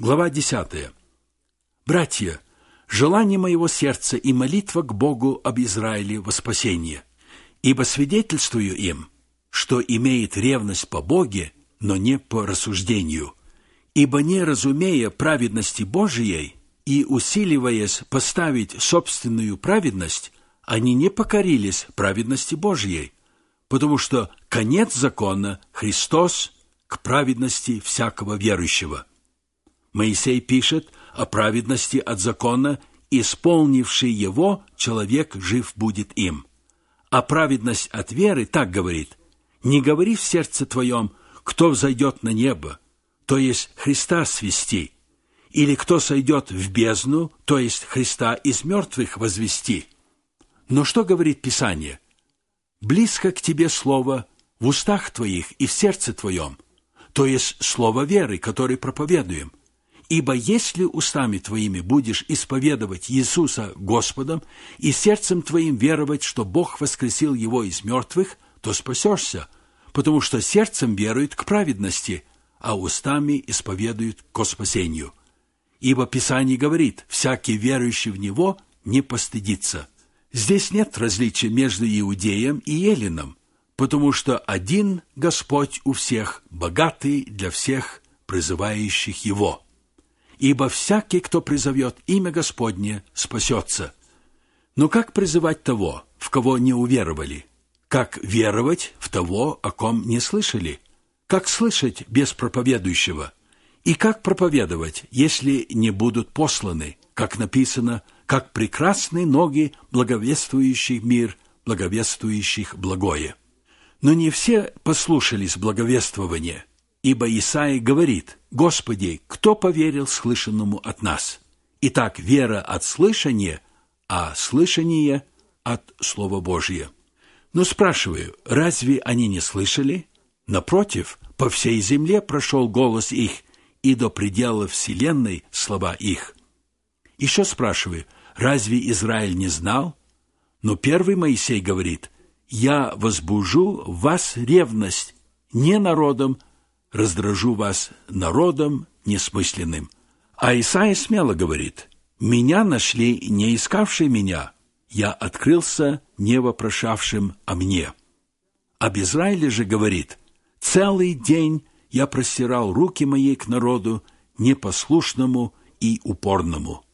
Глава 10. «Братья, желание моего сердца и молитва к Богу об Израиле во спасение, ибо свидетельствую им, что имеет ревность по Боге, но не по рассуждению, ибо не разумея праведности Божией и усиливаясь поставить собственную праведность, они не покорились праведности Божией, потому что конец закона – Христос к праведности всякого верующего». Моисей пишет о праведности от закона, исполнивший его, человек жив будет им. А праведность от веры так говорит: «Не говори в сердце твоем, кто взойдет на небо, то есть Христа свести, или кто сойдет в бездну, то есть Христа из мертвых возвести». Но что говорит Писание? «Близко к тебе слово в устах твоих и в сердце твоем», то есть слово веры, которое проповедуем. «Ибо если устами твоими будешь исповедовать Иисуса Господом и сердцем твоим веровать, что Бог воскресил Его из мертвых, то спасешься, потому что сердцем веруют к праведности, а устами исповедуют ко спасению. Ибо Писание говорит: всякий верующий в Него не постыдится». Здесь нет различия между иудеем и эллином, потому что один Господь у всех, богатый для всех призывающих Его. Ибо всякий, кто призовет имя Господне, спасется. Но как призывать того, в кого не уверовали? Как веровать в того, о ком не слышали? Как слышать без проповедующего? И как проповедовать, если не будут посланы, как написано: «Как прекрасны ноги благовествующих мир, благовествующих благое». Но не все послушались благовествования, ибо Исаия говорит: «Господи, кто поверил слышанному от нас?» Итак, вера от слышания, а слышание от Слова Божия. Но спрашиваю, разве они не слышали? Напротив, по всей земле прошел голос их, и до предела вселенной слова их. Еще спрашиваю, разве Израиль не знал? Но первый Моисей говорит: «Я возбужу в вас ревность не народом, раздражу вас народом несмысленным». А Исаия смело говорит: «Меня нашли, не искавшие меня, я открылся не вопрошавшим о мне». Об Израиле же говорит: «Целый день я простирал руки мои к народу непослушному и упорному».